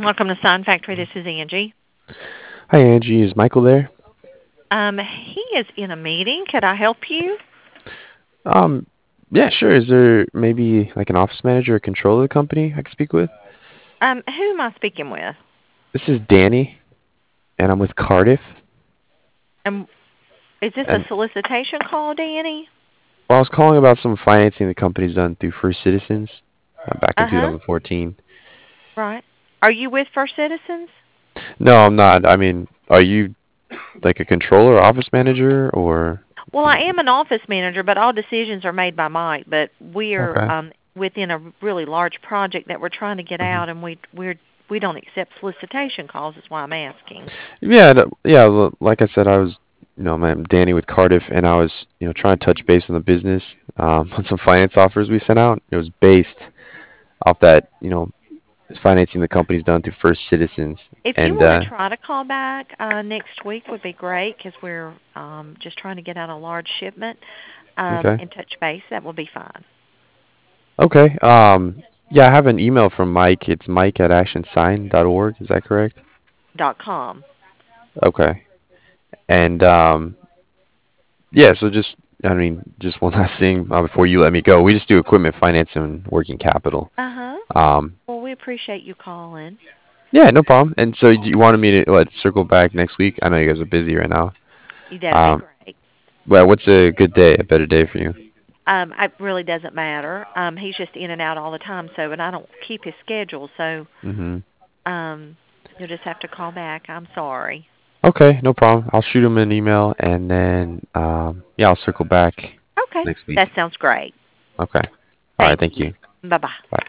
Welcome to Sign Factory. This is Angie. Hi, Angie. Is Michael there? He is in a meeting. Could I help you? Um, yeah, sure. Is there maybe like an office manager or controller of the company I could speak with? Who am I speaking with? This is Danny, and I'm with Cardiff. And is this a And solicitation call, Danny? well, I was calling about some financing the company's done through First Citizens back in Uh huh. 2014. Right. Are you with First Citizens? No, I'm not. I mean, are you like a controller or office manager or? Well, I am an office manager, but all decisions are made by Mike. But we're Okay. within a really large project that we're trying to get hmm out, and we don't accept solicitation calls. That's why I'm asking. Yeah, yeah. Like I said, I was, I'm Danny with Cardiff, and I was, trying to touch base on the business, on some finance offers we sent out. It was based off that, financing the company's done through First Citizens. If you And want to try to call back next week, would be great because we're just trying to get out a large shipment okay, and touch base. That will be fine. okay. Yeah, I have an email from Mike. It's Mike at actionsign.org. Is that correct? .com. Okay. And yeah, so just just one last thing before you let me go. We just do equipment finance and working capital. Uh huh. Um, Well, we appreciate you calling. yeah, no problem. And so you wanted me to circle back next week? I know you guys are busy right now. That'd be Um, great. well, what's a good day, a better day for you? It really doesn't matter. He's just in and out all the time, so and I don't keep his schedule, so Mhm. um, you'll just have to call back. I'm sorry. Okay, no problem. I'll shoot him an email and then yeah, I'll circle back Okay, next week. that sounds great. Okay. All right, Thank thank you. you. Bye bye. Bye.